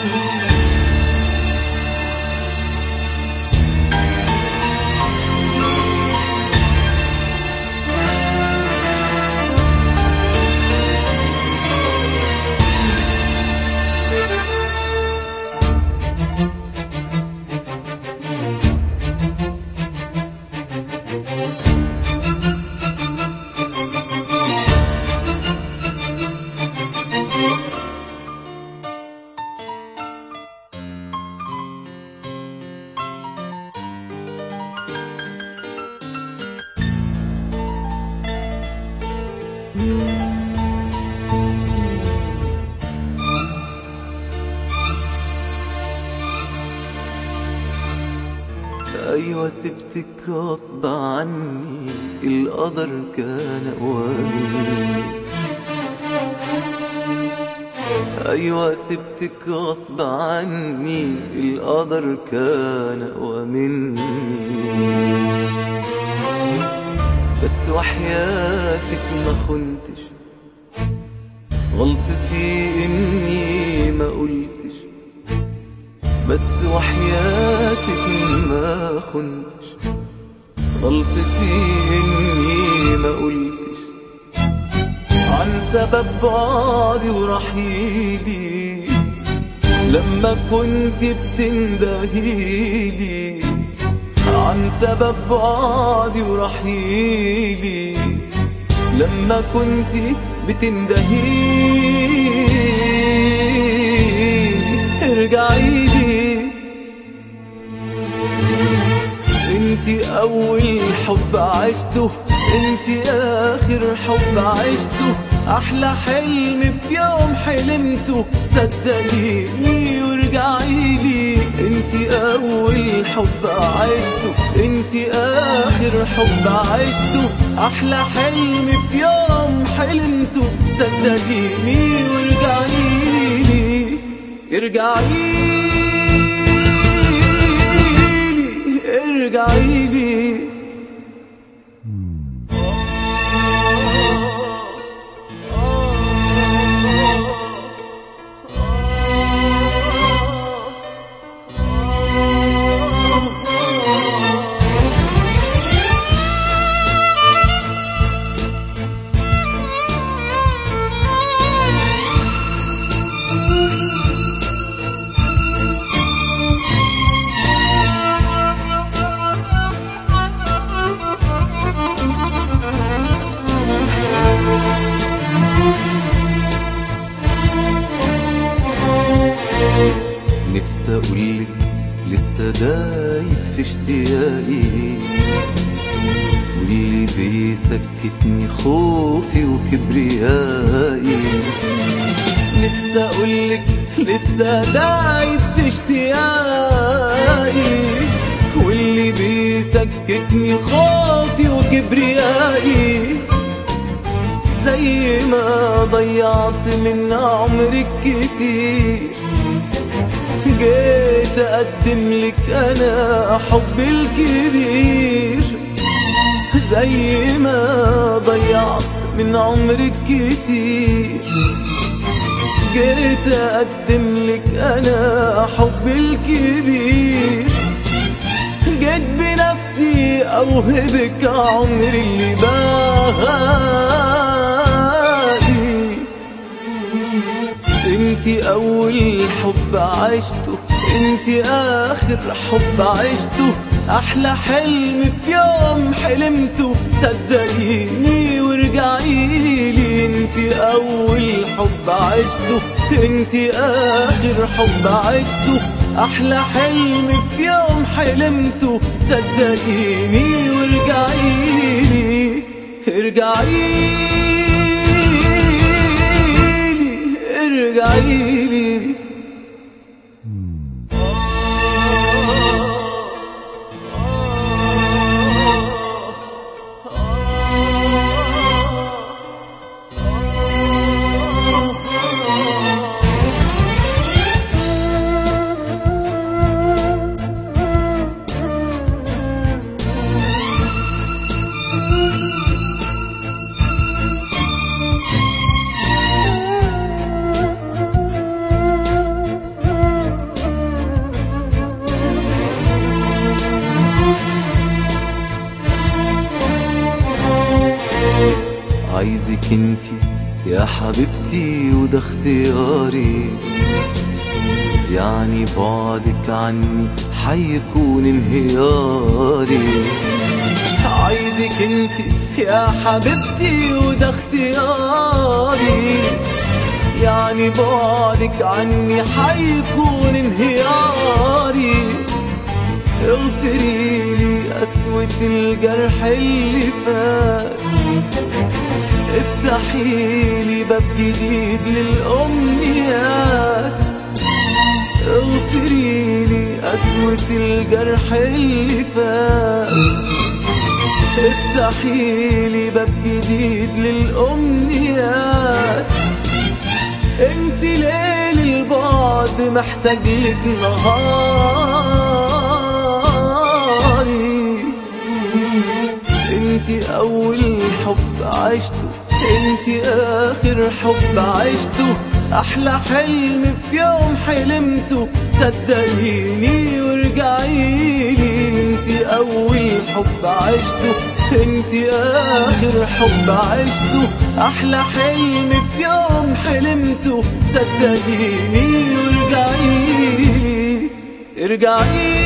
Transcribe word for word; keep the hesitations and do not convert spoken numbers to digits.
أيوة سبتك غصب عني، القدر كان أقوى مني. أيوة سبتك غصب عني، القدر كان أقوى مني. بس وحياتك ما خنتش، غلطتي إني ما قلتش. بس وحياتك ما خنتش، غلطتي إني ما قلتش. عن سبب بعدي ورحيلي لما كنت بتندهيلي. عن سبب بعدي ورحيلي لما كنت بتندهيلي. ارجعيلي، انتي اول حب عشته، انتي اخر حب عشته، احلى حلم في يوم حلمته. صدقيني وارجعيلي، انتي اول حب عشته، انتي اخر حب عشته، احلى حلم في يوم حلمته. صدقيني وارجعيلي، ارجعيلي ارجعيلي. نفسي اقولك لسه دايب في اشتياقي، واللي بيسكتني خوفي وكبريائي. نفسي اقولك لسه دايب في اشتياقي، واللي بيسكتني خوفي وكبريائي. زي ما ضيعت من عمرك كتير، جيت اقدم لك انا حبي الكبير. زي ما ضيعت من عمرك كتير، جيت اقدم لك انا حبي الكبير. جيت بنفسي اوهبك عمري اللي باقي. انتي اول حب عشته، انتي اخر حب عشته، احلى حلم في يوم حلمته. صدقيني وارجعيلي، انتي اول حب عشته، انتي اخر حب عشته، احلى حلم في يوم حلمته. صدقيني وارجعيلي، ارجعيلي ارجعيلي. عايزك انتي يا حبيبتي وده اختياري، يعني بعدك عني حيكون انهياري. عايزك انتي يا حبيبتي وده اختياري، يعني بعدك عني حيكون انهياري. اغفريلي قسوة الجرح اللي فات، افتحيلي باب جديد للأمنيات. اغفريلي قسوة الجرح اللي فات، افتحيلي باب جديد للأمنيات. انسي ليل البعد محتاجلك نهاري. انتي اول حب عشته، انتي اخر حب عشته، احلى حلم في يوم حلمته. صدقيني وارجعيلي، انتي اول حب عشته، انتي اخر حب عشته، احلى حلم في يوم حلمته. صدقيني وارجعيلي ارجعيلي